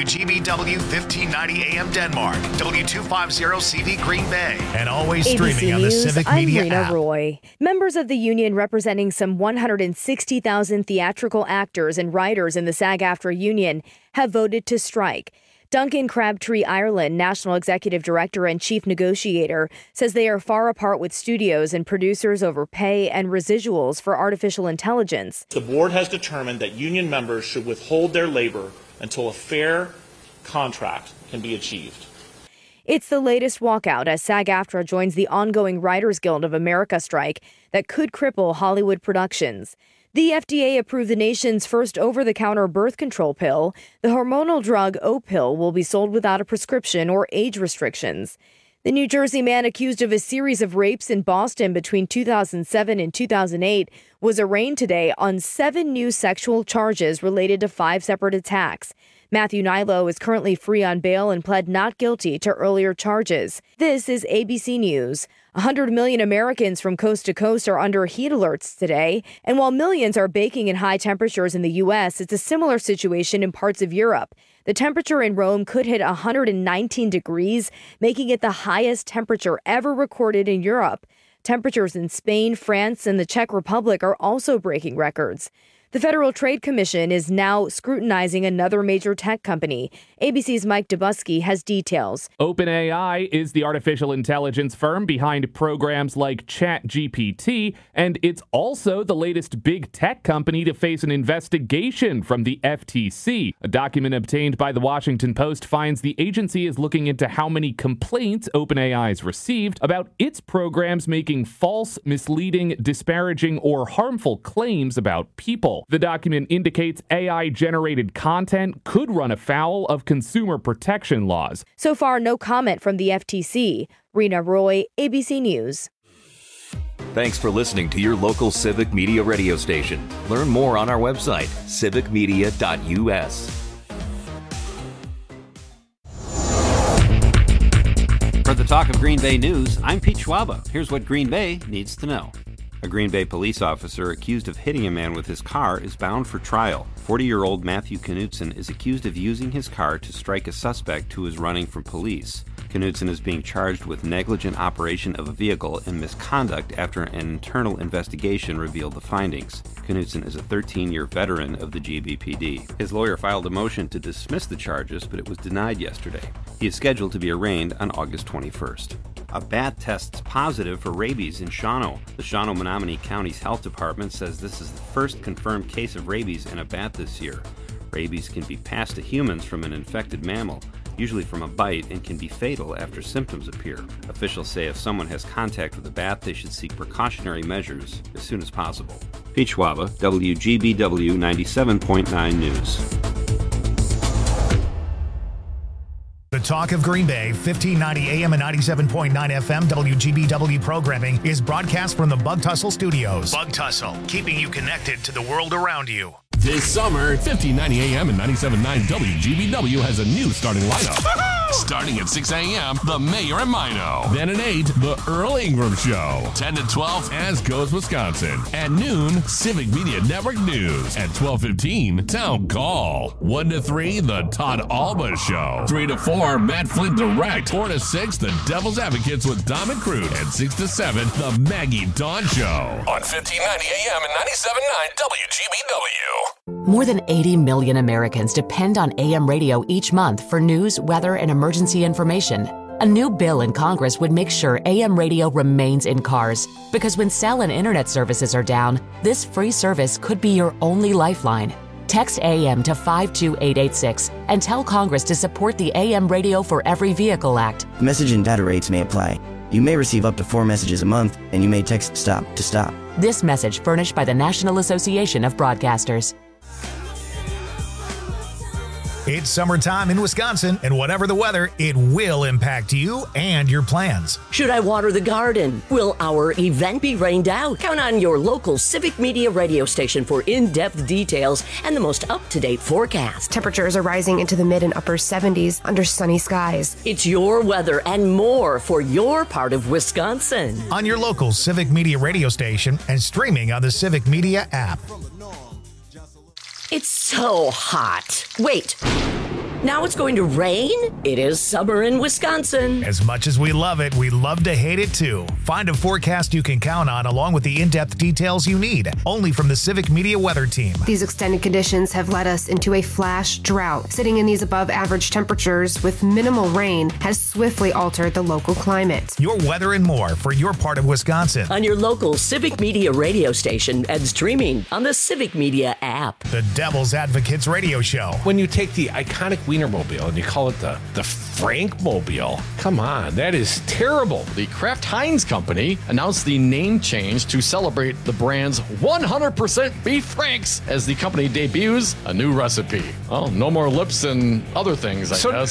WGBW 1590 AM Denmark, W250 CV Green Bay, and always streaming on the Civic Media I'm Rena app. Roy. Members of the union representing some 160,000 theatrical actors and writers in the SAG-AFTRA union have voted to strike. Duncan Crabtree Ireland, National Executive Director and Chief Negotiator, says they are far apart with studios and producers over pay and residuals for artificial intelligence. The board has determined that union members should withhold their labor until a fair contract can be achieved. It's the latest walkout as SAG-AFTRA joins the ongoing Writers Guild of America strike that could cripple Hollywood productions. The FDA approved the nation's first over-the-counter birth control pill. The hormonal drug Opill will be sold without a prescription or age restrictions. The New Jersey man accused of a series of rapes in Boston between 2007 and 2008 was arraigned today on 7 new sexual charges related to 5 separate attacks. Matthew Nilo is currently free on bail and pled not guilty to earlier charges. This is ABC News. 100 million Americans from coast to coast are under heat alerts today. And while millions are baking in high temperatures in the U.S., it's a similar situation in parts of Europe. The temperature in Rome could hit 119 degrees, making it the highest temperature ever recorded in Europe. Temperatures in Spain, France, and the Czech Republic are also breaking records. The Federal Trade Commission is now scrutinizing another major tech company. ABC's Mike Dubusky has details. OpenAI is the artificial intelligence firm behind programs like ChatGPT, and it's also the latest big tech company to face an investigation from the FTC. A document obtained by the Washington Post finds the agency is looking into how many complaints OpenAI's received about its programs making false, misleading, disparaging, or harmful claims about people. The document indicates AI-generated content could run afoul of consumer protection laws. So far, no comment from the FTC. Rena Roy, ABC News. Thanks for listening to your local Civic Media radio station. Learn more on our website, civicmedia.us. For the Talk of Green Bay News, I'm Pete Schwaba. Here's what Green Bay needs to know. A Green Bay police officer accused of hitting a man with his car is bound for trial. 40-year-old Matthew Knutson is accused of using his car to strike a suspect who is running from police. Knutson is being charged with negligent operation of a vehicle and misconduct after an internal investigation revealed the findings. Knutson is a 13-year veteran of the GBPD. His lawyer filed a motion to dismiss the charges, but it was denied yesterday. He is scheduled to be arraigned on August 21st. A bat tests positive for rabies in Shawano. The Shawano-Menominee County's health department says this is the first confirmed case of rabies in a bat this year. Rabies can be passed to humans from an infected mammal, usually from a bite, and can be fatal after symptoms appear. Officials say if someone has contact with a bat, they should seek precautionary measures as soon as possible. Pete Schwaba, WGBW 97.9 News. The Talk of Green Bay, 1590 AM and 97.9 FM WGBW programming is broadcast from the Bug Tussle Studios. Bug Tussle, keeping you connected to the world around you. This summer, 1590 AM and 97.9 WGBW has a new starting lineup. Starting at 6 a.m., The Mayor and Mino. Then at 8, The Earl Ingram Show. 10 to 12, As Goes Wisconsin. At noon, Civic Media Network News. At 12:15, Town Call. 1 to 3, The Todd Alba Show. 3 to 4, Matt Flint Direct. 4 to 6, The Devil's Advocates with Dom and Crude. And 6 to 7, The Maggie Dawn Show. On 1590 AM and 97.9 WGBW. More than 80 million Americans depend on AM radio each month for news, weather, and emergency information. A new bill in Congress would make sure AM radio remains in cars, because when cell and internet services are down, this free service could be your only lifeline. Text AM to 52886 and tell Congress to support the AM Radio for Every Vehicle Act. Message and data rates may apply. You may receive up to 4 messages a month, and you may text STOP to stop. This message furnished by the National Association of Broadcasters. It's summertime in Wisconsin, and whatever the weather, it will impact you and your plans. Should I water the garden? Will our event be rained out? Count on your local Civic Media radio station for in-depth details and the most up-to-date forecast. Temperatures are rising into the mid and upper 70s under sunny skies. It's your weather and more for your part of Wisconsin. On your local Civic Media radio station and streaming on the Civic Media app. It's so hot. Wait. Now it's going to rain? It is summer in Wisconsin. As much as we love it, we love to hate it too. Find a forecast you can count on along with the in-depth details you need, only from the Civic Media Weather Team. These extended conditions have led us into a flash drought. Sitting in these above average temperatures with minimal rain has swiftly altered the local climate. Your weather and more for your part of Wisconsin. On your local Civic Media radio station and streaming on the Civic Media app. The Devil's Advocates Radio Show. When you take the iconic Wienermobile and you call it the Frankmobile, come on, that is terrible. The Kraft Heinz Company announced the name change to celebrate the brand's 100% beef franks as the company debuts a new recipe. Oh, no more lips and other things, I guess.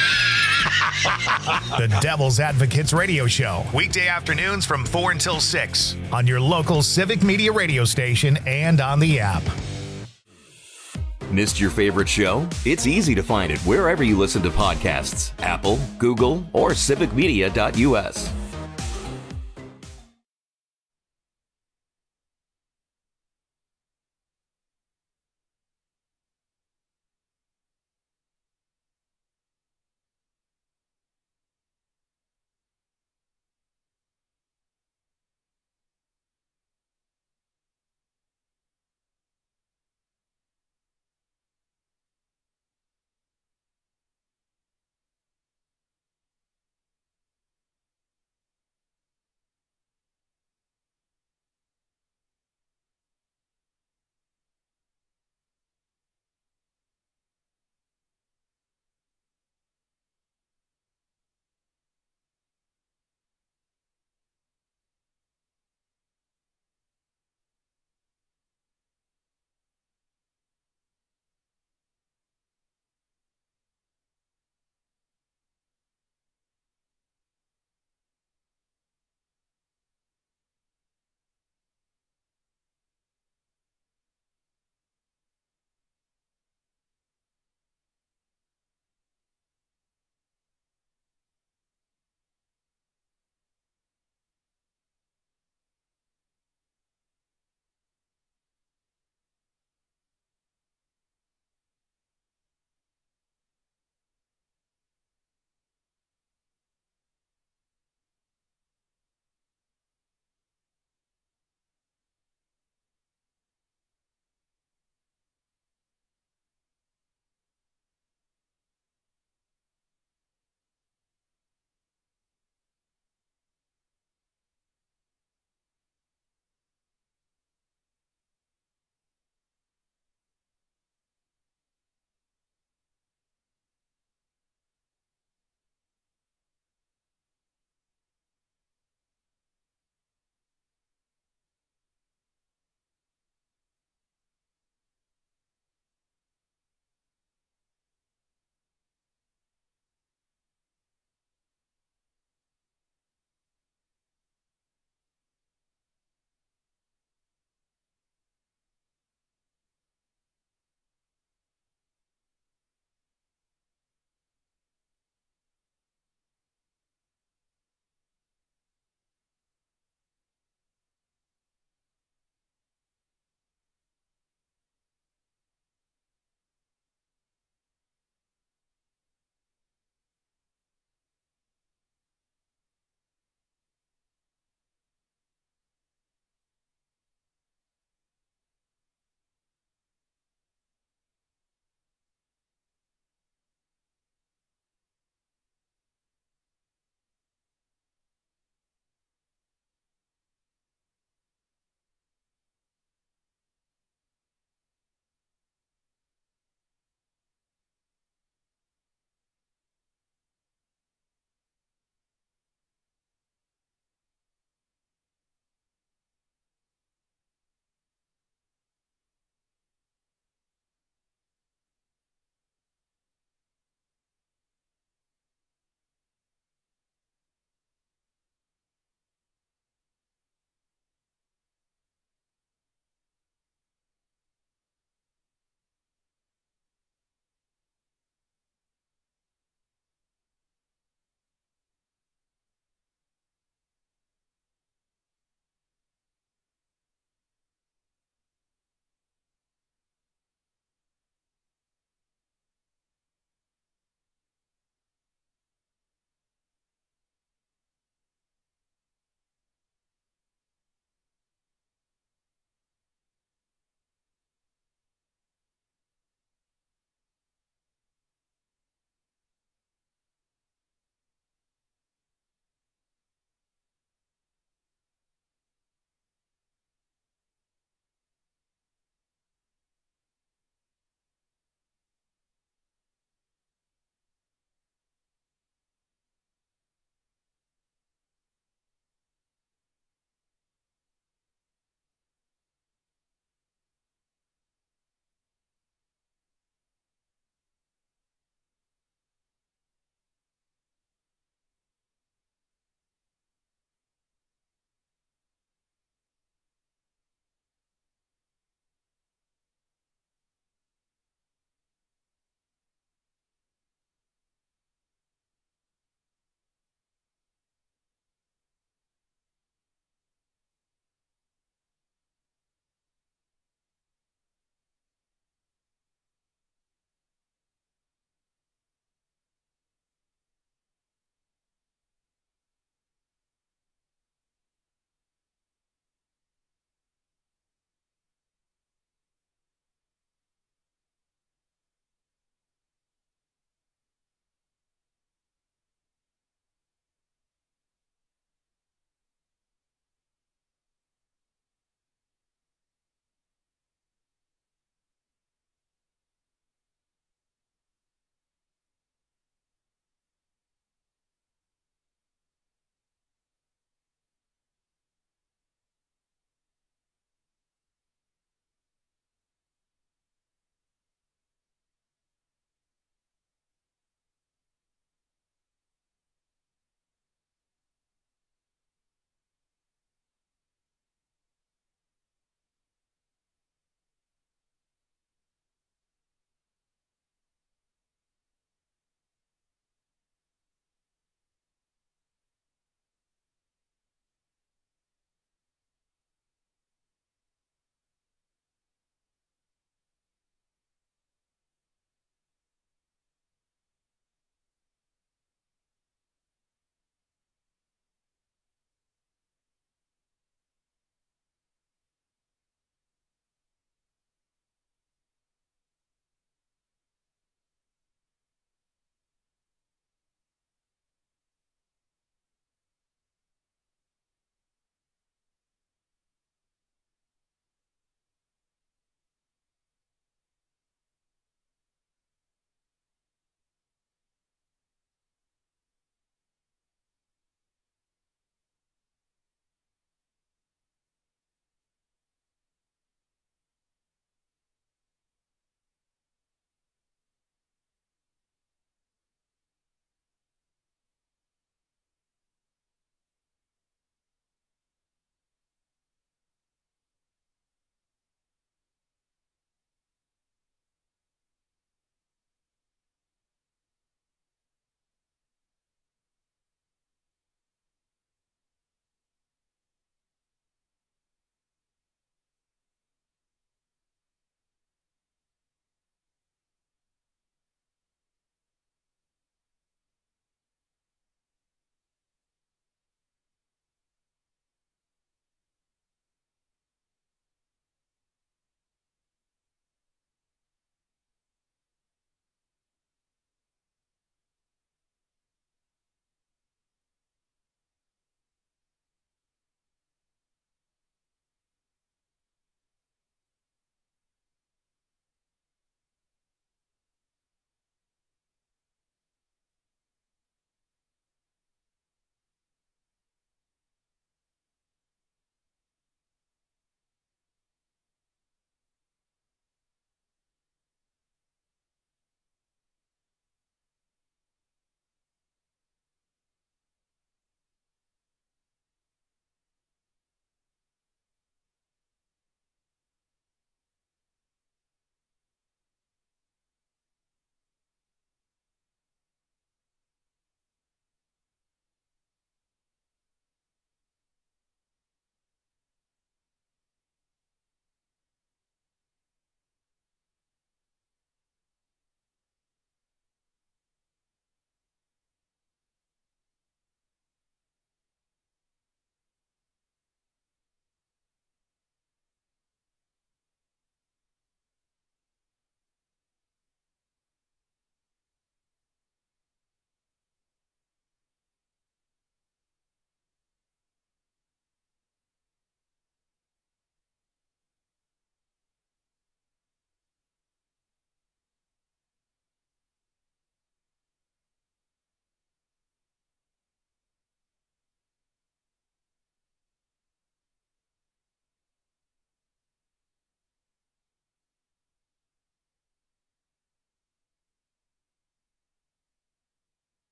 The Devil's Advocates Radio Show. Weekday afternoons from 4 until 6 on your local Civic Media radio station and on the app. Missed your favorite show? It's easy to find it wherever you listen to podcasts. Apple, Google, or civicmedia.us.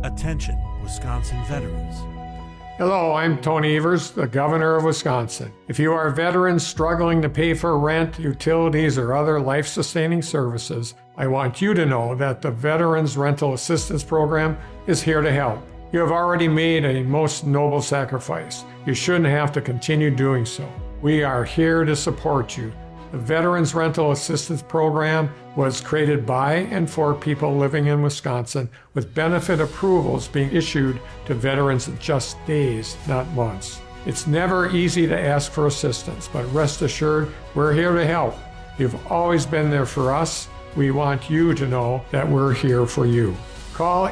Attention, Wisconsin veterans. Hello, I'm Tony Evers, the Governor of Wisconsin. If you are a veteran struggling to pay for rent, utilities, or other life-sustaining services, I want you to know that the Veterans Rental Assistance Program is here to help. You have already made a most noble sacrifice. You shouldn't have to continue doing so. We are here to support you. The Veterans Rental Assistance Program was created by and for people living in Wisconsin, with benefit approvals being issued to veterans in just days, not months. It's never easy to ask for assistance, but rest assured, we're here to help. You've always been there for us. We want you to know that we're here for you. Call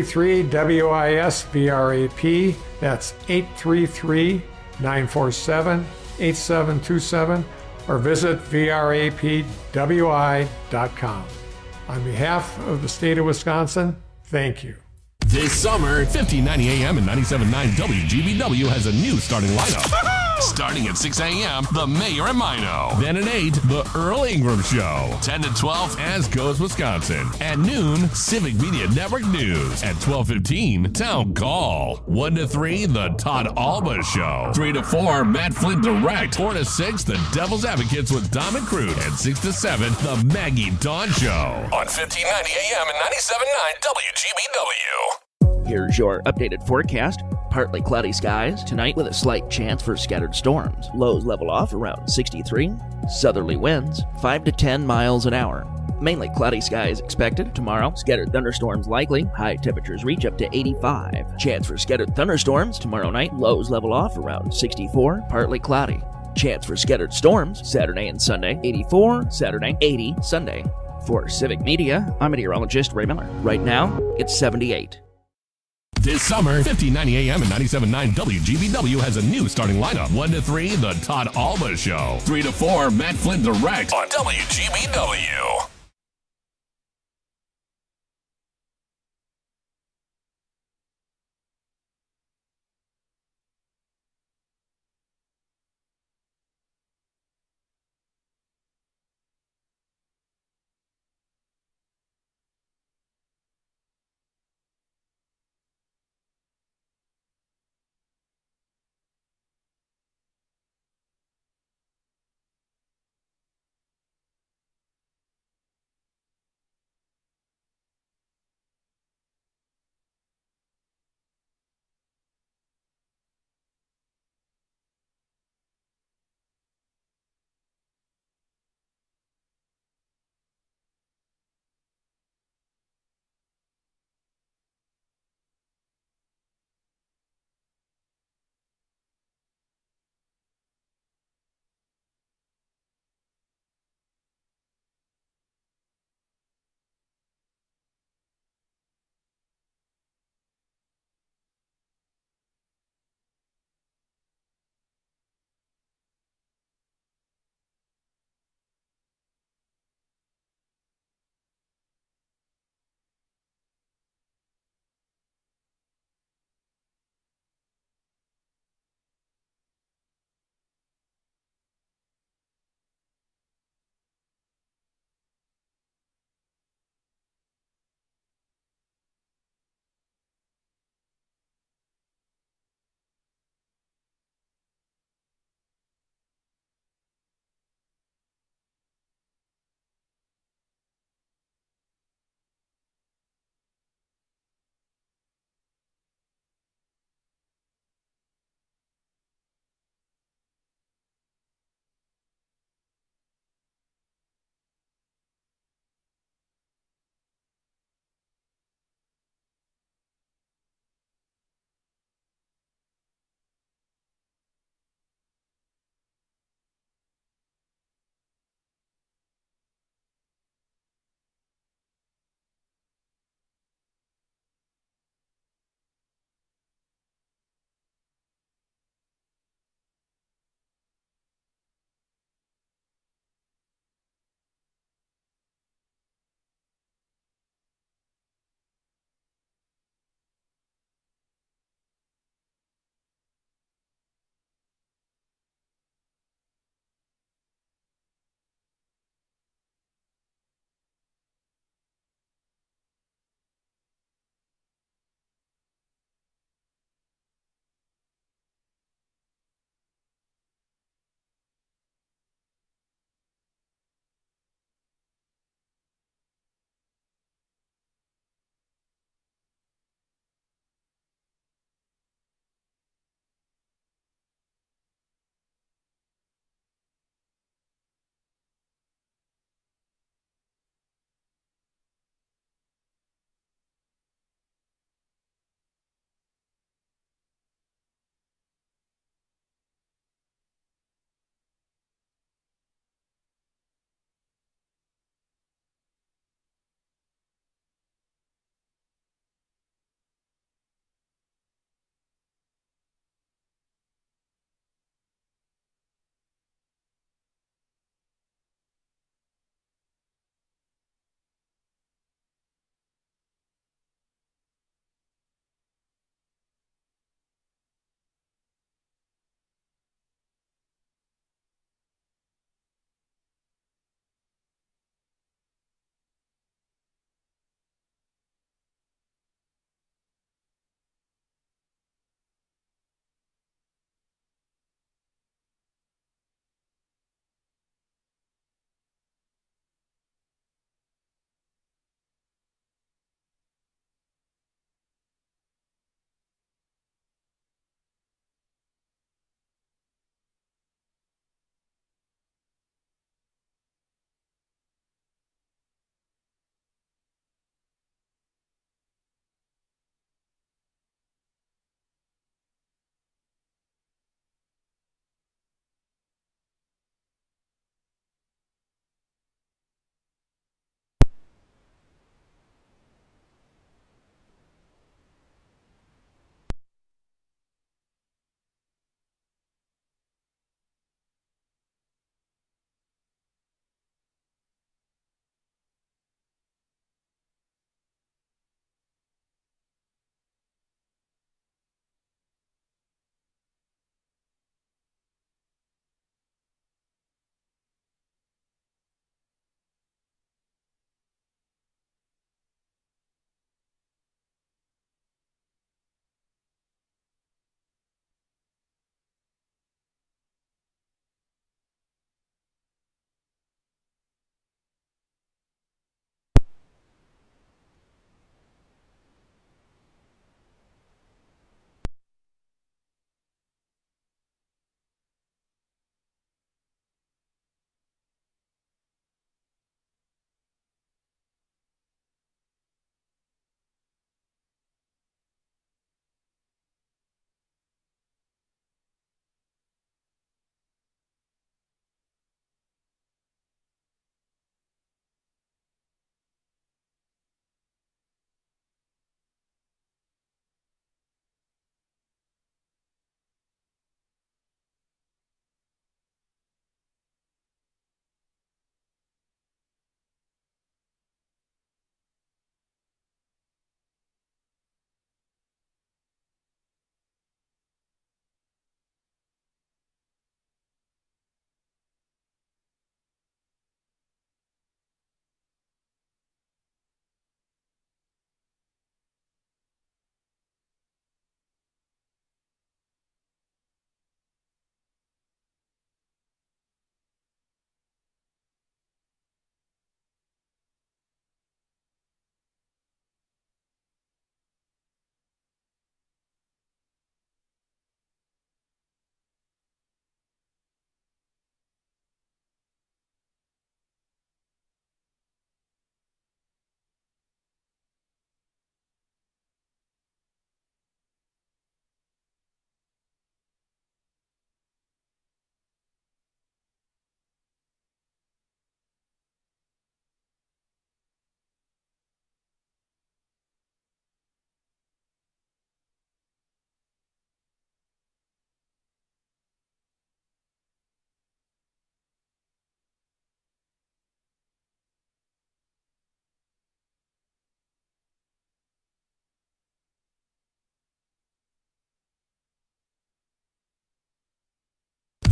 833-WIS-VRAP. That's 833-947-8727. or visit vrapwi.com. On behalf of the state of Wisconsin, thank you. This summer, 1590 AM and 97.9 WGBW has a new starting lineup. Starting at 6 a.m., The Mayor and Mino. Then at 8, The Earl Ingram Show. 10 to 12, As Goes Wisconsin. At noon, Civic Media Network News. At 12:15, Town Call. 1 to 3, The Todd Alba Show. 3 to 4, Matt Flint Direct. 4 to 6, The Devil's Advocates with Dom and Crude. And 6 to 7, The Maggie Dawn Show. On 1590 AM and 97.9 WGBW. Here's your updated forecast. Partly cloudy skies tonight with a slight chance for scattered storms. Lows level off around 63. Southerly winds 5 to 10 miles an hour. Mainly cloudy skies expected tomorrow. Scattered thunderstorms likely. High temperatures reach up to 85. Chance for scattered thunderstorms tomorrow night. Lows level off around 64. Partly cloudy. Chance for scattered storms Saturday and Sunday. 84 Saturday, 80 Sunday. For Civic Media, I'm meteorologist Ray Miller. Right now, it's 78. This summer, 1590 AM and 97.9 WGBW has a new starting lineup. 1 to 3, The Todd Alba Show. 3 to 4, Matt Flint Direct on WGBW.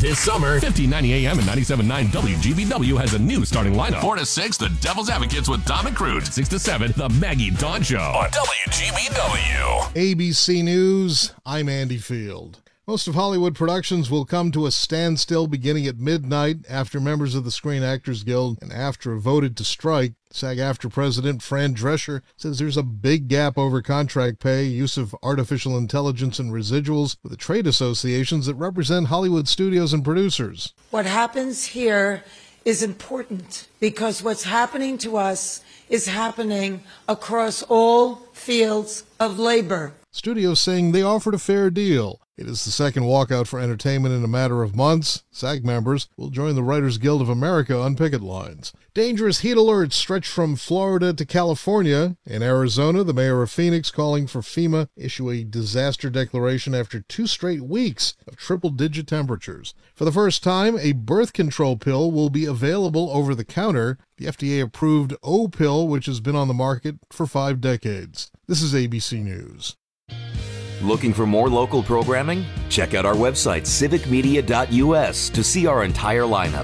This summer, 1590 AM and 97.9 WGBW has a new starting lineup. 4 to 6, the Devil's Advocates with Dom and Crute. 6 to 7, the Maggie Dawn Show on WGBW. ABC News, I'm Andy Field. Most of Hollywood productions will come to a standstill beginning at midnight after members of the Screen Actors Guild and AFTRA voted to strike. SAG-AFTRA President Fran Drescher says there's a big gap over contract pay, use of artificial intelligence and residuals with the trade associations that represent Hollywood studios and producers. What happens here is important because what's happening to us is happening across all fields of labor. Studios saying they offered a fair deal. It is the second walkout for entertainment in a matter of months. SAG members will join the Writers Guild of America on picket lines. Dangerous heat alerts stretch from Florida to California. In Arizona, the mayor of Phoenix calling for FEMA issue a disaster declaration after 2 straight weeks of triple-digit temperatures. For the first time, a birth control pill will be available over the counter. The FDA-approved O-pill, which has been on the market for 5 decades. This is ABC News. Looking for more local programming? Check out our website, civicmedia.us, to see our entire lineup.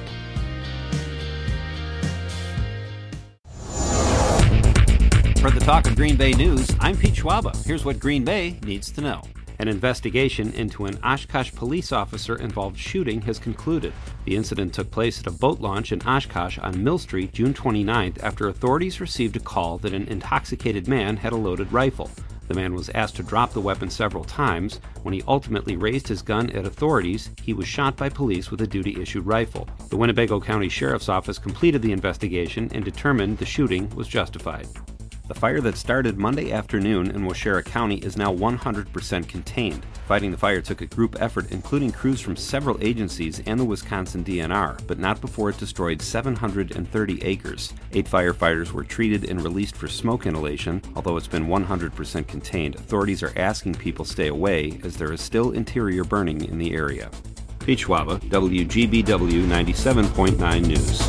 For the Talk of Green Bay News, I'm Pete Schwaba. Here's what Green Bay needs to know. An investigation into an Oshkosh police officer-involved shooting has concluded. The incident took place at a boat launch in Oshkosh on Mill Street, June 29th, after authorities received a call that an intoxicated man had a loaded rifle. The man was asked to drop the weapon several times. When he ultimately raised his gun at authorities, he was shot by police with a duty-issued rifle. The Winnebago County Sheriff's Office completed the investigation and determined the shooting was justified. The fire that started Monday afternoon in Waushara County is now 100% contained. Fighting the fire took a group effort, including crews from several agencies and the Wisconsin DNR, but not before it destroyed 730 acres. 8 firefighters were treated and released for smoke inhalation. Although it's been 100% contained, authorities are asking people stay away as there is still interior burning in the area. Pete Schwaba, WGBW 97.9 News.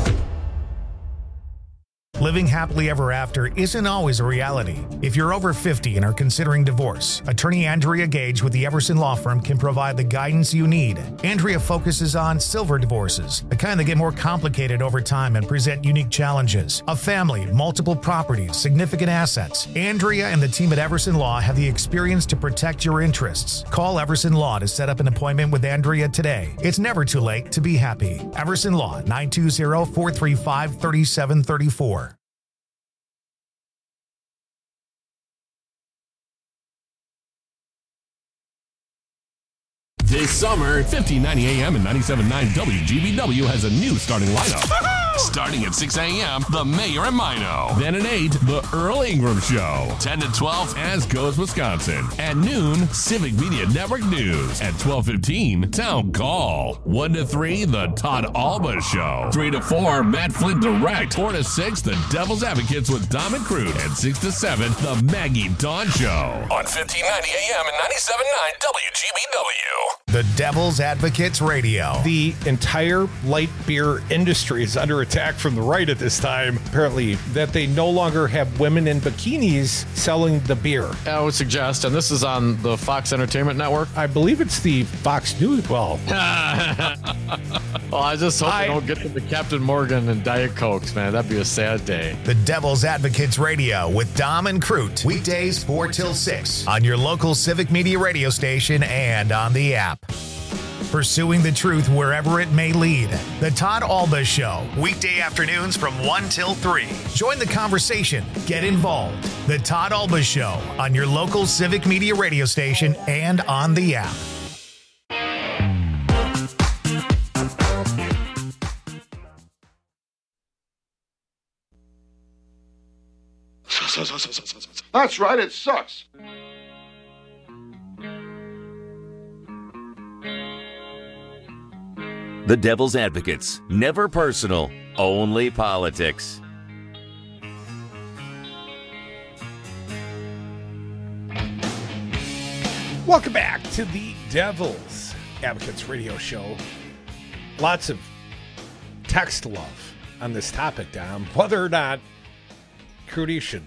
Living happily ever after isn't always a reality. If you're over 50 and are considering divorce, attorney Andrea Gage with the Everson Law Firm can provide the guidance you need. Andrea focuses on silver divorces, the kind that get more complicated over time and present unique challenges. A family, multiple properties, significant assets. Andrea and the team at Everson Law have the experience to protect your interests. Call Everson Law to set up an appointment with Andrea today. It's never too late to be happy. Everson Law, 920-435-3734. This summer, 1590 AM and 97.9 WGBW has a new starting lineup. Starting at 6 a.m., the Mayor and Mino. Then at 8, the Earl Ingram Show. 10 to 12, As Goes Wisconsin. At noon, Civic Media Network News. At 12:15, Town Call. 1 to 3, the Todd Alba Show. 3 to 4, Matt Flint Direct. 4 to 6, the Devil's Advocates with Dom and Crute. And 6 to 7, the Maggie Dawn Show. On 1590 AM and 97.9 WGBW. The Devil's Advocates Radio. The entire light beer industry is under attack from the right at this time, apparently, that they no longer have women in bikinis selling the beer. I would suggest, and this is on the Fox Entertainment Network? I believe it's the Fox News. Well, I just hope they don't get to the Captain Morgan and Diet Cokes, man. That'd be a sad day. The Devil's Advocates Radio with Dom and Crute. Weekdays 4 till 6 on your local Civic Media radio station and on the app. Pursuing the truth wherever it may lead. The Todd Alba Show. Weekday afternoons from 1 till 3. Join the conversation. Get involved. The Todd Alba Show on your local Civic Media radio station and on the app. That's right, it sucks. The Devil's Advocates. Never personal, only politics. welcome back to the Devil's Advocates radio show. Lots of text love on this topic, Dom. Whether or not Crudy should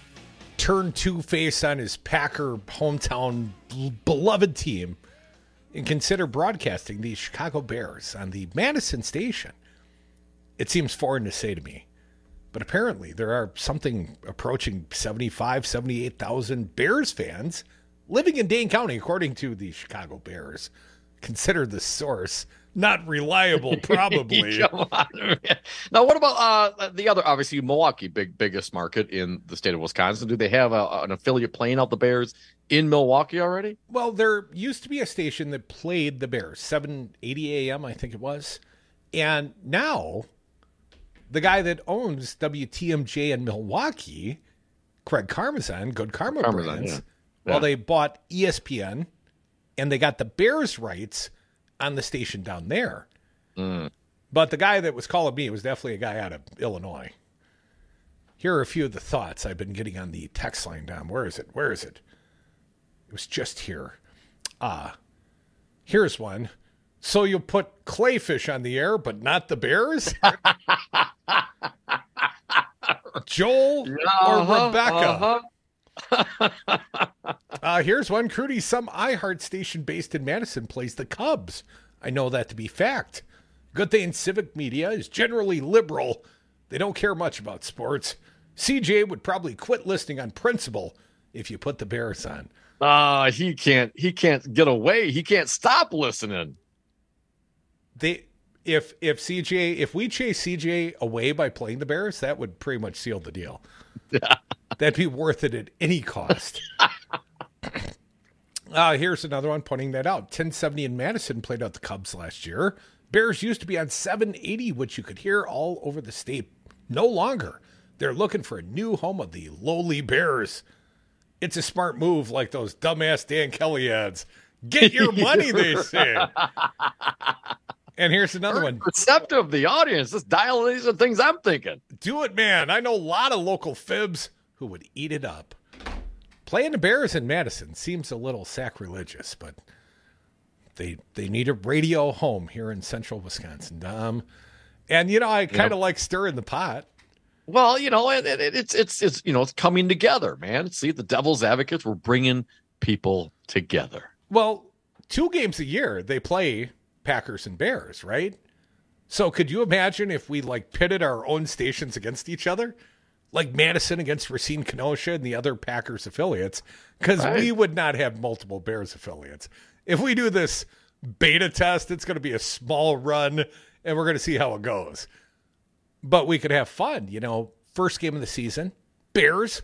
turn two-faced on his Packer hometown beloved team and consider broadcasting the Chicago Bears on the Madison station. It seems foreign to say to me, but apparently there are something approaching 75, 78,000 Bears fans living in Dane County, according to the Chicago Bears. Consider the source not reliable, probably. Come on, man. Now, what about the other, obviously, Milwaukee, biggest market in the state of Wisconsin? Do they have an affiliate playing out the Bears in Milwaukee already? Well, there used to be a station that played the Bears, 780 AM, I think it was. And now, the guy that owns WTMJ in Milwaukee, Craig Karmazin, Good Karma Brands, yeah. Well, they bought ESPN, and they got the Bears rights on the station down there. But the guy that was calling me was definitely a guy out of Illinois. Here are a few of the thoughts I've been getting on the text line, Dom. Where is it? It was just here. Here's one. So you'll put Clayfish on the air, but not the Bears? Joel or Rebecca? Here's one. Crudy, some iHeart station based in Madison plays the Cubs. I know that to be fact. Good thing Civic Media is generally liberal. They don't care much about sports. CJ would probably quit listening on principle if you put the Bears on. He can't get away. He can't stop listening. If we chase CJ away by playing the Bears, that would pretty much seal the deal. That'd be worth it at any cost. Here's another one pointing that out. 1070 in Madison played out the Cubs last year. Bears used to be on 780, which you could hear all over the state. No longer. They're looking for a new home of the lowly Bears. It's a smart move like those dumbass Dan Kelly ads. Get your money, they say. And here's another one. Receptive, the audience. Just dial these are things I'm thinking. Do it, man. I know a lot of local fibs who would eat it up. Playing the Bears in Madison seems a little sacrilegious, but they need a radio home here in central Wisconsin, Dom. And, I kind of like stirring the pot. Well, it's coming together, man. See, the Devil's Advocates, we're bringing people together. Well, 2 games a year they play Packers and Bears, right? So could you imagine if we pitted our own stations against each other? Like Madison against Racine Kenosha and the other Packers affiliates, because we would not have multiple Bears affiliates. If we do this beta test, it's going to be a small run, and we're going to see how it goes. But we could have fun, first game of the season, Bears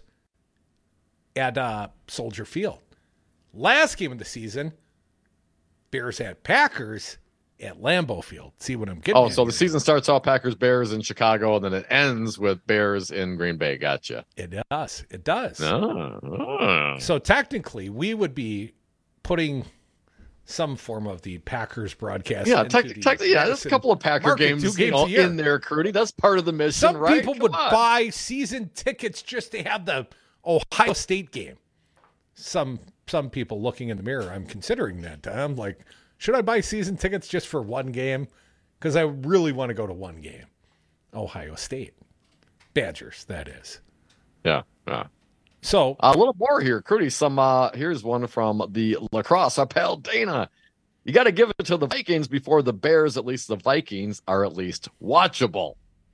at Soldier Field. Last game of the season, Bears at Packers at Lambeau Field. See what I'm getting at? So the season starts off Packers, Bears in Chicago, and then it ends with Bears in Green Bay. Gotcha. It does. It does. Oh. So technically, we would be putting some form of the Packers broadcast. Yeah, technically, there's a couple of Packer games in there, Crudy. That's part of the mission, Some right? people would buy season tickets just to have the Ohio State game. Some people looking in the mirror, I'm considering that. I'm like, should I buy season tickets just for one game? Because I really want to go to one game. Ohio State. Badgers, that is. Yeah. So a little more here, Crudy. Here's one from the Lacrosse Appel Dana. You got to give it to the Vikings before the Bears. At least the Vikings are at least watchable.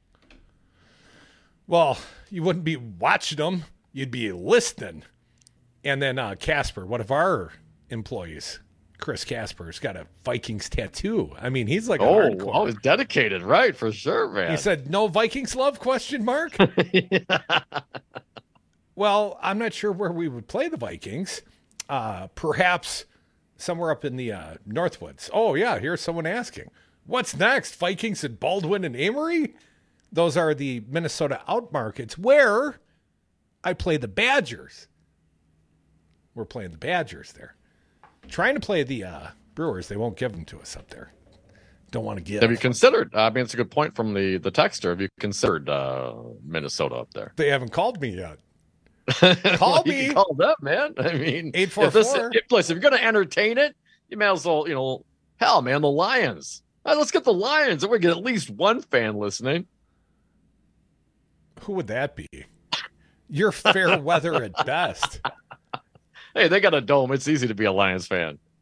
Well, you wouldn't be watching them. You'd be listening. And then Casper, one of our employees, Chris Casper's got a Vikings tattoo. I mean, he's like he's dedicated, right? For sure, man. He said, "No Vikings love?" ? Well, I'm not sure where we would play the Vikings. Perhaps somewhere up in the Northwoods. Oh, yeah, here's someone asking. What's next? Vikings at Baldwin and Amory? Those are the Minnesota out markets where I play the Badgers. We're playing the Badgers there. Trying to play the Brewers. They won't give them to us up there. Don't want to give. Have you considered? It's a good point from the texter. Have you considered Minnesota up there? They haven't called me yet. Call me. You can call them, man. I mean, 844. If you're going to entertain it, you may as well, hell, man, the Lions. Let's get the Lions, and we get at least one fan listening. Who would that be? You're fair weather at best. Hey, they got a dome. It's easy to be a Lions fan.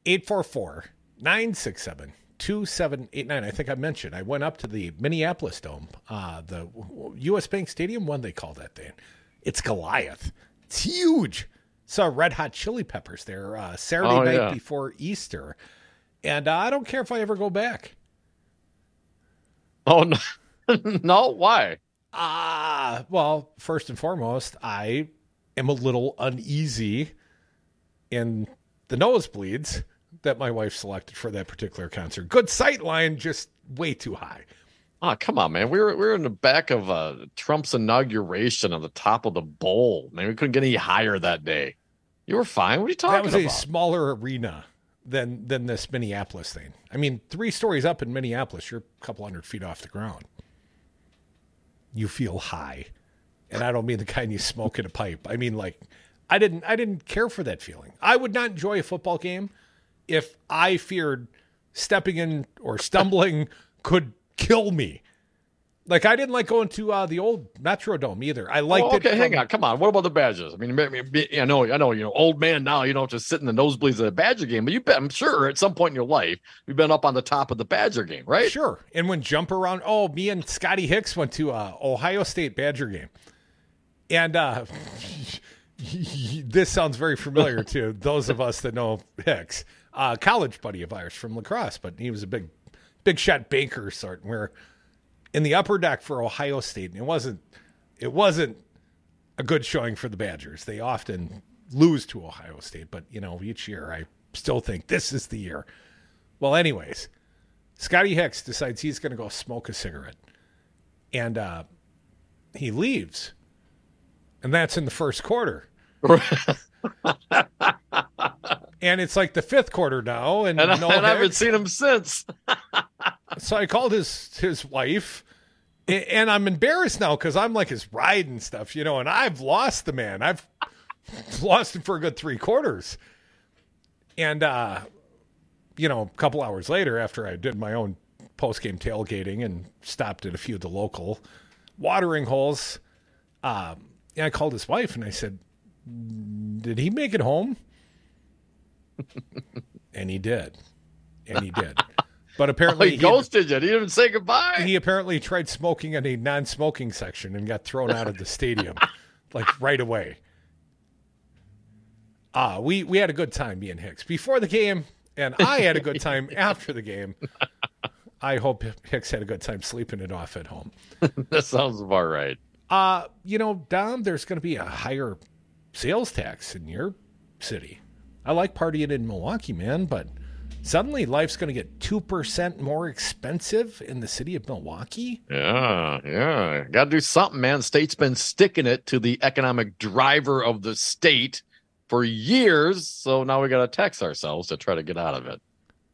844-967-2789. I think I mentioned I went up to the Minneapolis Dome, the U.S. Bank Stadium, what do they call that thing? It's Goliath. It's huge. Saw Red Hot Chili Peppers there Saturday night before Easter. And I don't care if I ever go back. Oh, no. No? Why? Well, first and foremost, I am a little uneasy in the nosebleeds that my wife selected for that particular concert. Good sight line, just way too high. Oh, come on, man. We were in the back of Trump's inauguration on the top of the bowl. Man, we couldn't get any higher that day. You were fine. What are you talking about? That was a smaller arena than this Minneapolis thing. I mean, 3 stories up in Minneapolis, you're a couple hundred feet off the ground. You feel high. And I don't mean the kind you smoke in a pipe. I mean, like, I didn't care for that feeling. I would not enjoy a football game if I feared stepping in or stumbling could kill me. Like, I didn't like going to the old Metrodome either. I liked it. Okay, hang on. Come on. What about the Badgers? I mean, I know, old man now, you don't just sit in the nosebleeds at a Badger game, but I'm sure at some point in your life, you've been up on the top of the Badger game, right? Sure. And when jump around, me and Scotty Hicks went to Ohio State Badger game. And this sounds very familiar to those of us that know Hicks. College buddy of ours from lacrosse, but he was a big shot banker sort, where in the upper deck for Ohio State, and it wasn't a good showing for the Badgers. They often lose to Ohio State, but each year I still think this is the year. Well, anyways, Scotty Hicks decides he's going to go smoke a cigarette, and he leaves, and that's in the first quarter. And it's like the 5th quarter now, and I haven't seen him since. So I called his wife, and I'm embarrassed now because I'm like his ride and stuff, and I've lost the man. I've lost him for a good 3 quarters. And, a couple hours later, after I did my own post-game tailgating and stopped at a few of the local watering holes, I called his wife and I said, "Did he make it home?" And he did. But apparently he ghosted you. He didn't even say goodbye. He apparently tried smoking in a non-smoking section and got thrown out of the stadium like right away. We had a good time, me and Hicks, before the game, and I had a good time after the game. I hope Hicks had a good time sleeping it off at home. That sounds about right. Dom, there's going to be a higher sales tax in your city. I like partying in Milwaukee, man, but suddenly life's going to get 2% more expensive in the city of Milwaukee? Yeah. Got to do something, man. The state's been sticking it to the economic driver of the state for years, so now we got to tax ourselves to try to get out of it.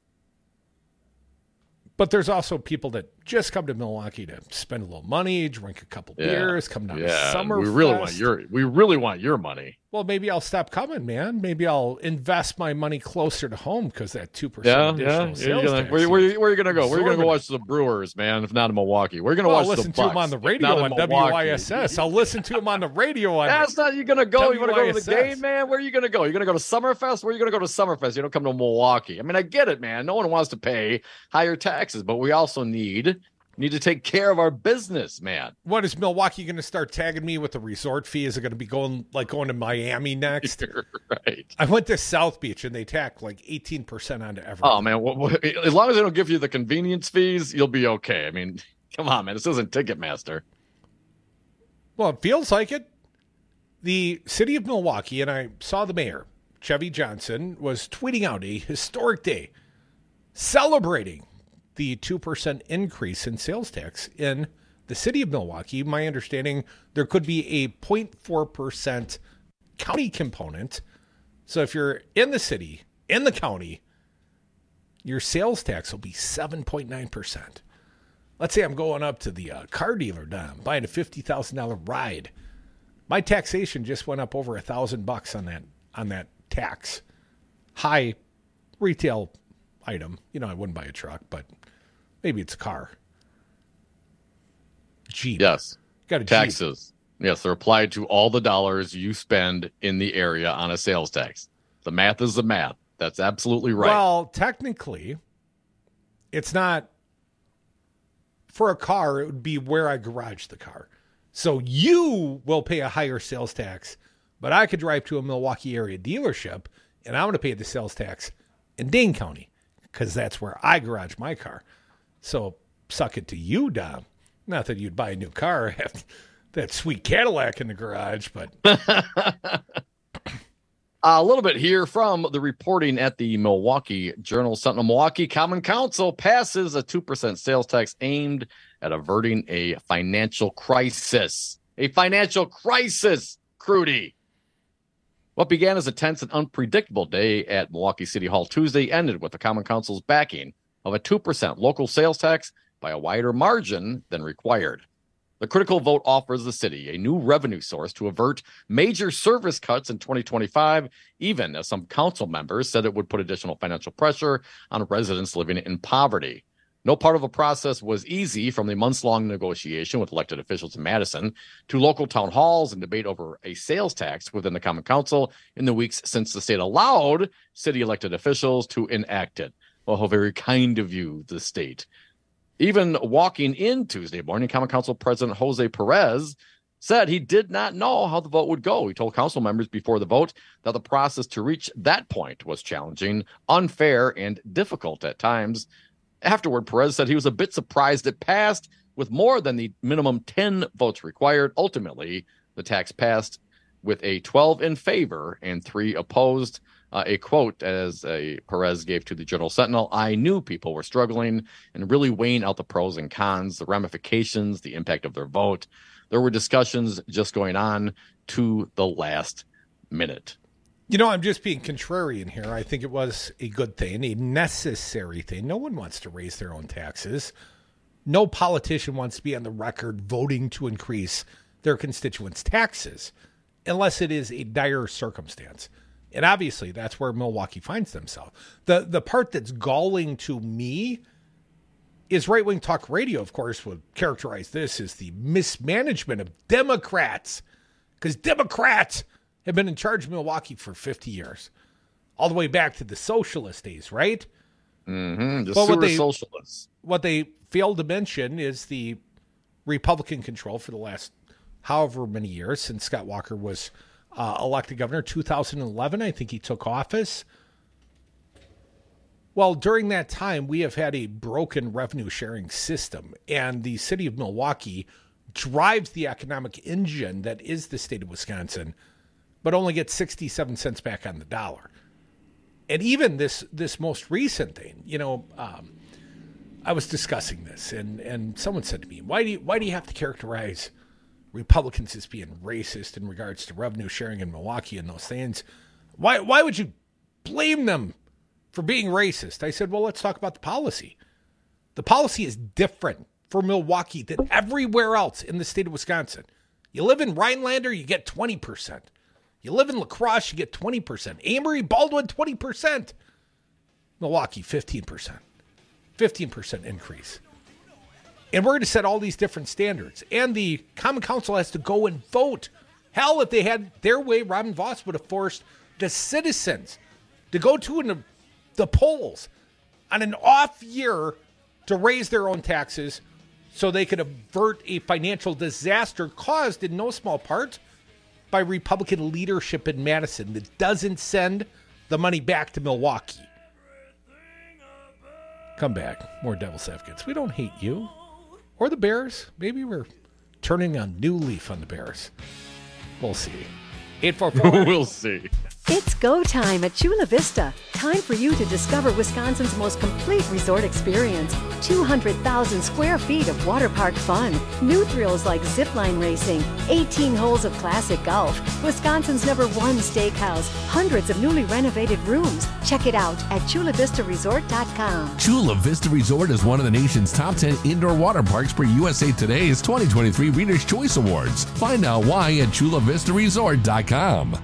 But there's also people that just come to Milwaukee to spend a little money, drink a couple beers, come down to Summerfest. We really want your money. Well, maybe I'll stop coming, man. Maybe I'll invest my money closer to home because that 2% additional sales tax. Where are you going to go? Where are you going to go watch the Brewers, man, if not in Milwaukee? We're going to watch the Bucks. I'll listen to him on the radio on WISS. I'll listen to him on the radio on That's not you going to go. You want to go to the game, man? Where are you going to go? You're going to go to Summerfest? Where are you going to go to Summerfest? You don't come to Milwaukee. I mean, I get it, man. No one wants to pay higher taxes, but we also need to take care of our business, man. What, is Milwaukee going to start tagging me with a resort fee? Is it going to be going to Miami next? Right. I went to South Beach and they tack like 18% onto everything. Oh, man. As long as they don't give you the convenience fees, you'll be okay. I mean, come on, man. This isn't Ticketmaster. Well, it feels like it. The city of Milwaukee, and I saw the mayor, Chevy Johnson, was tweeting out a historic day celebrating the 2% increase in sales tax in the city of Milwaukee. My understanding, there could be a 0.4% county component. So if you're in the city, in the county, your sales tax will be 7.9%. Let's say I'm going up to the car dealer, Dom, buying a $50,000 ride. My taxation just went up over $1,000 on that tax. High retail item. I wouldn't buy a truck, but maybe it's a car. Jeep. Yes. Got a taxes. Jeep. Yes, they're applied to all the dollars you spend in the area on a sales tax. The math is the math. That's absolutely right. Well, technically, it's not. For a car, it would be where I garage the car. So you will pay a higher sales tax, but I could drive to a Milwaukee area dealership, and I'm going to pay the sales tax in Dane County because that's where I garage my car. So suck it to you, Dom. Not that you'd buy a new car, have that sweet Cadillac in the garage, but... A little bit here from the reporting at the Milwaukee Journal-Sentinel. Milwaukee Common Council passes a 2% sales tax aimed at averting a financial crisis. A financial crisis, Crudy. What began as a tense and unpredictable day at Milwaukee City Hall Tuesday ended with the Common Council's backing of a 2% local sales tax by a wider margin than required. The critical vote offers the city a new revenue source to avert major service cuts in 2025, even as some council members said it would put additional financial pressure on residents living in poverty. No part of the process was easy, from the months-long negotiation with elected officials in Madison to local town halls and debate over a sales tax within the Common Council in the weeks since the state allowed city elected officials to enact it. Well, how very kind of you, the state. Even walking in Tuesday morning, Common Council President Jose Perez said he did not know how the vote would go. He told council members before the vote that the process to reach that point was challenging, unfair, and difficult at times. Afterward, Perez said he was a bit surprised it passed with more than the minimum 10 votes required. Ultimately, the tax passed with a 12 in favor and 3 opposed. A quote as Perez gave to the Journal-Sentinel: "I knew people were struggling and really weighing out the pros and cons, the ramifications, the impact of their vote. There were discussions just going on to the last minute." You know, I'm just being contrarian here. I think it was a good thing, a necessary thing. No one wants to raise their own taxes. No politician wants to be on the record voting to increase their constituents' taxes unless it is a dire circumstance. And obviously, that's where Milwaukee finds themselves. The part that's galling to me is right-wing talk radio, of course, would characterize this as the mismanagement of Democrats. Because Democrats have been in charge of Milwaukee for 50 years. All the way back to the socialist days, right? Mm-hmm. The socialists. What they failed to mention is the Republican control for the last however many years since Scott Walker was elected governor. 2011, I think he took office. Well, during that time, we have had a broken revenue sharing system, and the city of Milwaukee drives the economic engine that is the state of Wisconsin, but only gets 67 cents back on the dollar. And even this most recent thing, you know, I was discussing this, and someone said to me, why do you have to characterize Republicans as being racist in regards to revenue sharing in Milwaukee and those things? Why would you blame them for being racist? I said, well, let's talk about the policy. The policy is different for Milwaukee than everywhere else in the state of Wisconsin. You live in Rhinelander, you get 20%. You live in La Crosse, you get 20%. Amory, Baldwin, 20%. Milwaukee, 15%. 15% increase. And we're going to set all these different standards. And the Common Council has to go and vote. Hell, if they had their way, Robin Vos would have forced the citizens to go to the polls on an off year to raise their own taxes so they could avert a financial disaster caused in no small part by Republican leadership in Madison that doesn't send the money back to Milwaukee. Come back. More Devil's Advocates. We don't hate you. Or the Bears. Maybe we're turning a new leaf on the Bears. We'll see. 844. We'll see. It's go time at Chula Vista. Time for you to discover Wisconsin's most complete resort experience. 200,000 square feet of water park fun. New thrills like zipline racing. 18 holes of classic golf. Wisconsin's #1 steakhouse. Hundreds of newly renovated rooms. Check it out at ChulaVistaResort.com. Chula Vista Resort is one of the nation's top 10 indoor water parks per USA Today's 2023 Reader's Choice Awards. Find out why at ChulaVistaResort.com.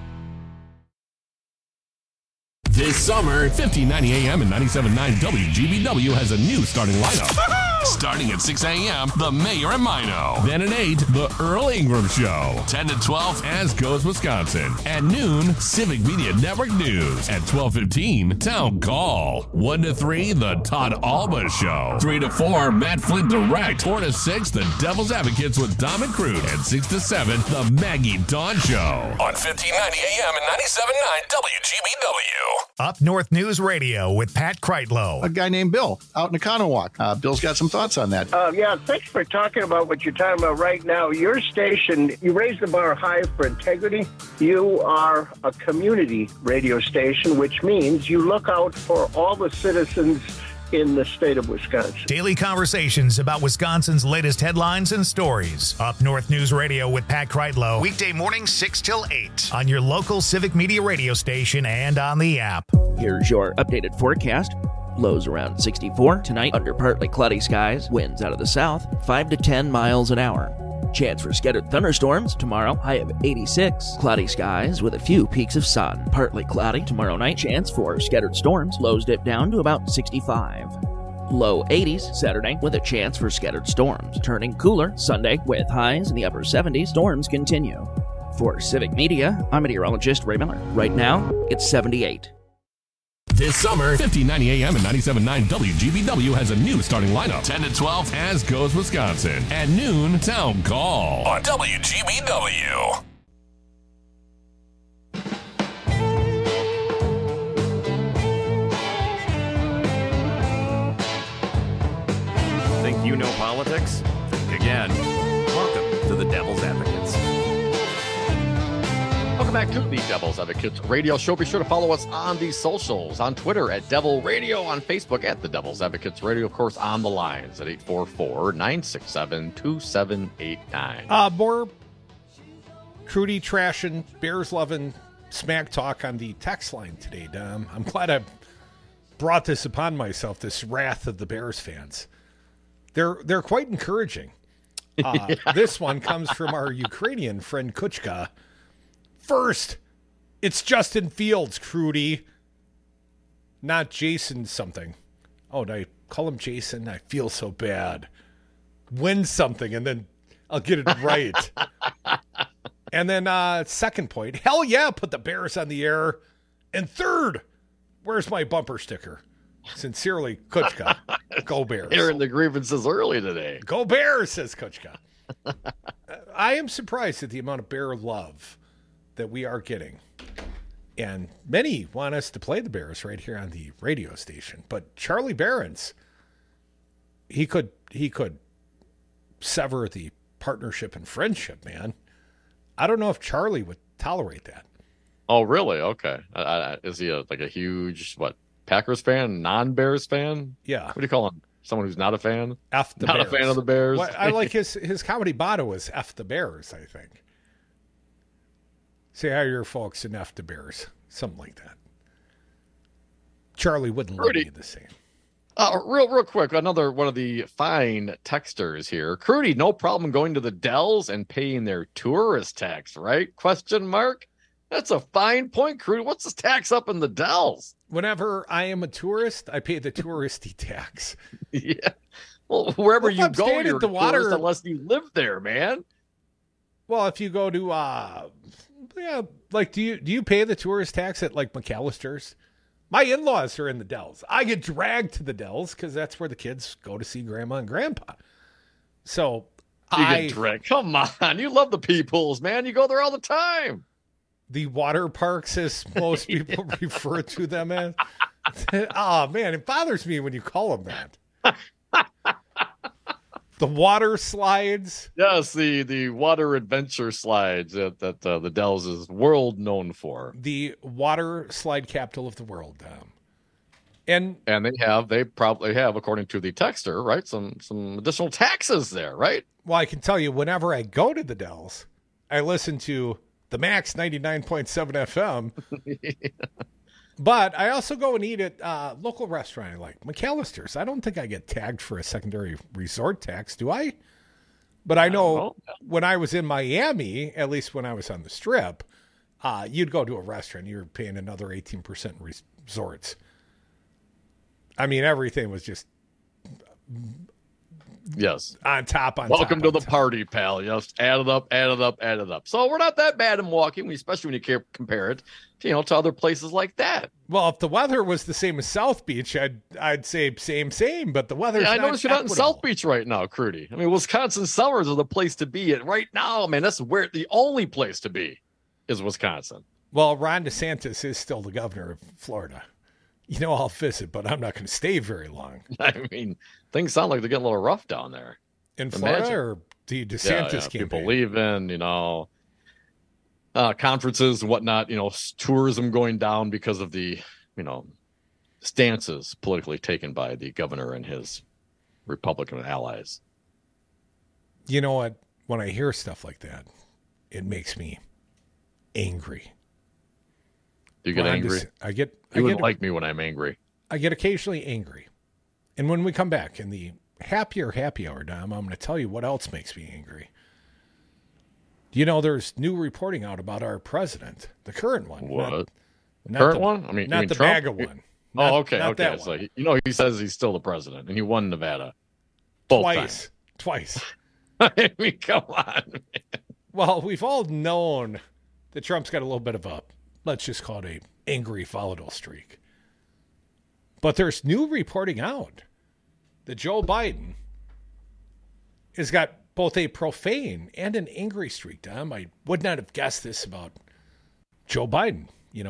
This summer, 1590 AM and 97.9 WGBW has a new starting lineup. Starting at 6 a.m., The Mayor and Mino. Then at 8, The Earl Ingram Show. 10 to 12, As Goes Wisconsin. At noon, Civic Media Network News. At 12:15, Town Call. 1 to 3, The Todd Alba Show. 3 to 4, Matt Flint Direct. 4 to 6, The Devil's Advocates with Dom and Crude. And 6 to 7, The Maggie Dawn Show. On 1590 AM and 97.9 WGBW. Up North News Radio with Pat Kreitlow. A guy named Bill out in Economowoc. Bill's got some thoughts on that. Yeah, thanks for talking about what you're talking about right now. Your station, you raise the bar high for integrity. You are a community radio station, which means you look out for all the citizens in the state of Wisconsin. Daily conversations about Wisconsin's latest headlines and stories. Up North News Radio with Pat Kreitlow. Weekday mornings 6 till 8 on your local Civic Media radio station and on the app. Here's your updated forecast. Lows around 64. Tonight, under partly cloudy skies. Winds out of the south, 5 to 10 miles an hour. Chance for scattered thunderstorms. Tomorrow, high of 86. Cloudy skies with a few peaks of sun. Partly cloudy tomorrow night. Chance for scattered storms. Lows dip down to about 65. Low 80s Saturday with a chance for scattered storms. Turning cooler Sunday with highs in the upper 70s. Storms continue. For Civic Media, I'm meteorologist Ray Miller. Right now, it's 78. This summer, 1590 AM and 97.9 WGBW has a new starting lineup. 10 to 12, As Goes Wisconsin. At noon, Town Call on WGBW. Think you know politics? Think again. Welcome to the Devil's Advocates. Welcome back to the Devil's Advocates radio show. Be sure to follow us on the socials, on Twitter at Devil Radio, on Facebook at the Devil's Advocates Radio, of course, on the lines at 844-967-2789. More Crudy trashing, Bears loving smack talk on the text line today, Dom. I'm glad I brought this upon myself, this wrath of the Bears fans. They're quite encouraging. This one comes from our Ukrainian friend Kuchka. First, it's Justin Fields, Crudy, not Jason something. Oh, did I call him Jason? I feel so bad. Win something, and then I'll get it right. And then second point, hell yeah, put the Bears on the air. And third, where's my bumper sticker? Sincerely, Kuchka. Go Bears. Airing the grievances early today. Go Bears, says Kuchka. I am surprised at the amount of Bear love that we are getting. And many want us to play the Bears right here on the radio station. But Charlie Barron's, he could sever the partnership and friendship, man. I don't know if Charlie would tolerate that. Oh, really? Okay. Is he a huge, Packers fan, non-Bears fan? Yeah. What do you call him? Someone who's not a fan? F the Bears. Not a fan of the Bears? Well, I like his comedy motto is F the Bears, I think. Say hi to your folks and F the Bears. Something like that. Charlie wouldn't let me the same. Real quick, another one of the fine texters here. Crudy, no problem going to the Dells and paying their tourist tax, right? ? That's a fine point, Crudy. What's this tax up in the Dells? Whenever I am a tourist, I pay the touristy tax. Yeah. Well, wherever you go, you're a tourist unless you live there, man. Well, if you go to, do you pay the tourist tax at McAllister's? My in-laws are in the Dells. I get dragged to the Dells because that's where the kids go to see Grandma and Grandpa. So you get dragged. Come on, you love the Peoples, man. You go there all the time. The water parks, as most people refer to them as. Oh man, it bothers me when you call them that. The water slides. Yes, the water adventure slides that the Dells is world known for. The water slide capital of the world. And they probably have, according to the texter, right, some additional taxes there, right? Well, I can tell you, whenever I go to the Dells, I listen to the Max 99.7 FM. But I also go and eat at a local restaurant I like, McAllister's. I don't think I get tagged for a secondary resort tax, do I? But I know when I was in Miami, at least when I was on the Strip, you'd go to a restaurant, you were paying another 18% resorts. I mean, everything was just Yes. On top. Welcome to the party, pal. Yes. Add it up. So we're not that bad in Milwaukee, especially when you compare it to other places like that. Well, if the weather was the same as South Beach, I'd say same, but the weather's I not notice you're not in South Beach right now, Crudy. I mean, Wisconsin summers are the place to be at right now, man. That's where the only place to be is Wisconsin. Well, Ron DeSantis is still the governor of Florida. I'll visit, but I'm not going to stay very long. I mean, things sound like they're getting a little rough down there. In Florida or the DeSantis campaign? People leaving, conferences and whatnot, tourism going down because of the, stances politically taken by the governor and his Republican allies. You know what? When I hear stuff like that, it makes me angry. Do you get angry? You wouldn't like me when I'm angry. I get occasionally angry. And when we come back in the happy hour, Dom, I'm going to tell you what else makes me angry. There's new reporting out about our president, the current one. What? Not current the, one? I mean, not the Trump? MAGA one. Okay. That So, one. he says he's still the president, and he won Nevada. Twice. I mean, come on, man. Well, we've all known that Trump's got a little bit of a, let's just call it a angry volatile streak. But there's new reporting out that Joe Biden has got both a profane and an angry streak, Dom. I would not have guessed this about Joe Biden.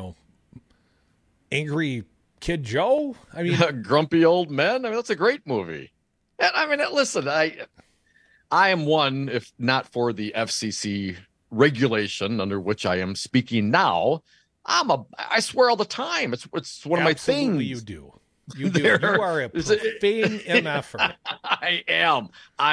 Angry Kid Joe? I mean, Grumpy Old Men? I mean, that's a great movie. And I mean, listen, I am one, if not for the FCC regulation under which I am speaking now, I swear all the time. It's one of my things. You do. You are a profane MFer. I am.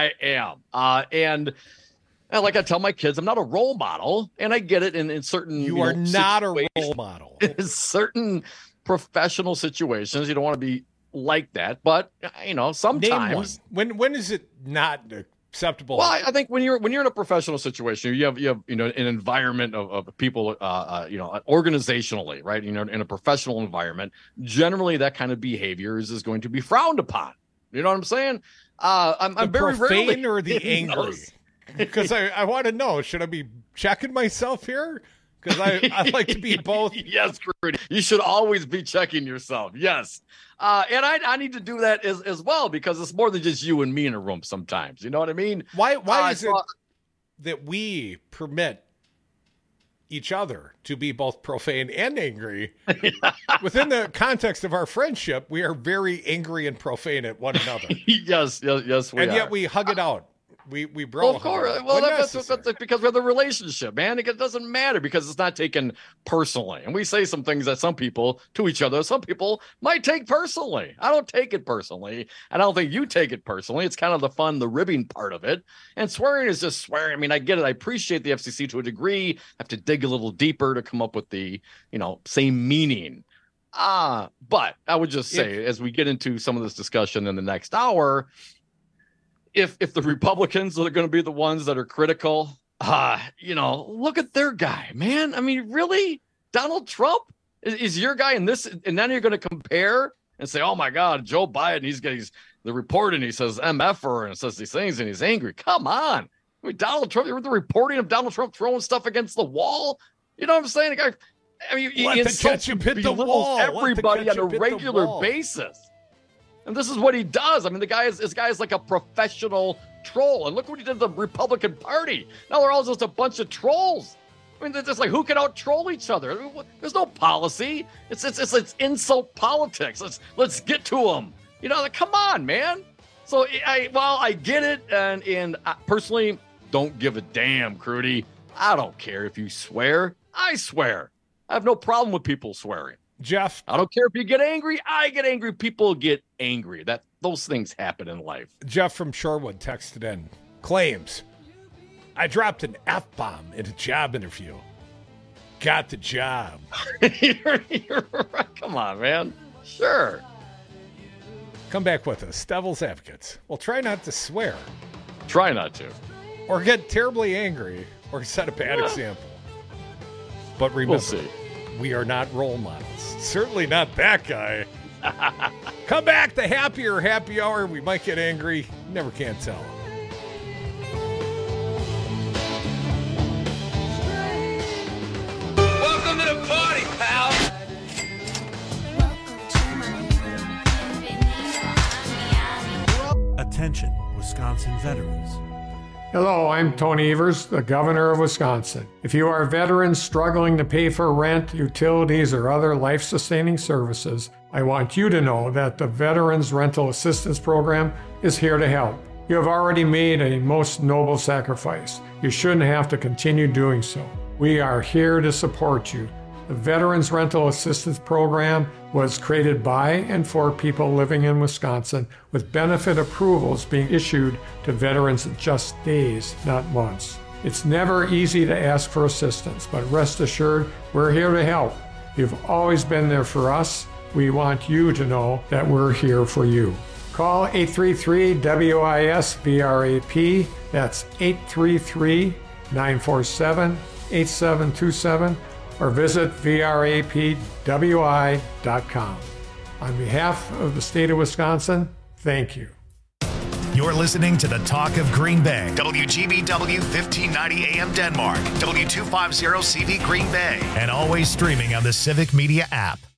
And like I tell my kids, I'm not a role model, and I get it in certain. You are not a role model. In certain professional situations, you don't want to be like that, but sometimes. When is it not acceptable? Well, I think when you're in a professional situation, you have an environment of people, organizationally, right? In a professional environment, generally that kind of behavior is going to be frowned upon. You know what I'm saying? I'm very profane rarely or the angry. Because I want to know, should I be checking myself here? Because I like to be both. Yes, Rudy. You should always be checking yourself. Yes. And I need to do that as well, because it's more than just you and me in a room sometimes. You know what I mean? Why is it that we permit each other to be both profane and angry? Within the context of our friendship, we are very angry and profane at one another. Yes, we are. And yet we hug it out. We bro. Well, of course. Well, that's because we have the relationship, man. It doesn't matter because it's not taken personally. And we say some things that some people to each other, some people might take personally. I don't take it personally. And I don't think you take it personally. It's kind of the fun, the ribbing part of it. And swearing is just swearing. I mean, I get it. I appreciate the FCC to a degree. I have to dig a little deeper to come up with the, same meaning. But I would just say, as we get into some of this discussion in the next hour, if the Republicans are going to be the ones that are critical, look at their guy, man. I mean, really? Donald Trump is your guy in this? And then you're going to compare and say, oh, my God, Joe Biden, he's the report and he says MFer and says these things and he's angry. Come on. I mean, Donald Trump, you heard the reporting of Donald Trump throwing stuff against the wall? You know what I'm saying? Let the ketchup hit the wall. Everybody on a regular basis. And this is what he does. I mean, this guy is like a professional troll. And look what he did to the Republican Party. Now they're all just a bunch of trolls. I mean, it's just like, who can out-troll each other? There's no policy. It's insult politics. Let's get to them. Come on, man. So I get it, and I personally don't give a damn, Crudy. I don't care if you swear. I swear. I have no problem with people swearing. Jeff, I don't care if you get angry. I get angry. People get angry. Those things happen in life. Jeff from Shorewood texted in, claims, I dropped an F-bomb in a job interview. Got the job. You're right. Come on, man. Sure. Come back with us, Devil's Advocates. Well, try not to swear. Try not to. Or get terribly angry or set a bad example. But remember, we'll see. We are not role models. Certainly not that guy. Come back, the happier happy hour. We might get angry. Never can tell. Welcome to the party, pal. Attention, Wisconsin veterans. Hello, I'm Tony Evers, the Governor of Wisconsin. If you are veterans struggling to pay for rent, utilities, or other life-sustaining services, I want you to know that the Veterans Rental Assistance Program is here to help. You have already made a most noble sacrifice. You shouldn't have to continue doing so. We are here to support you. The Veterans Rental Assistance Program was created by and for people living in Wisconsin, with benefit approvals being issued to veterans in just days, not months. It's never easy to ask for assistance, but rest assured, we're here to help. You've always been there for us. We want you to know that we're here for you. Call 833-WIS-VRAP. That's 833-947-8727. or visit vrapwi.com. On behalf of the state of Wisconsin, thank you. You're listening to the Talk of Green Bay, WGBW 1590 AM Denmark, W250 CD Green Bay, and always streaming on the Civic Media app.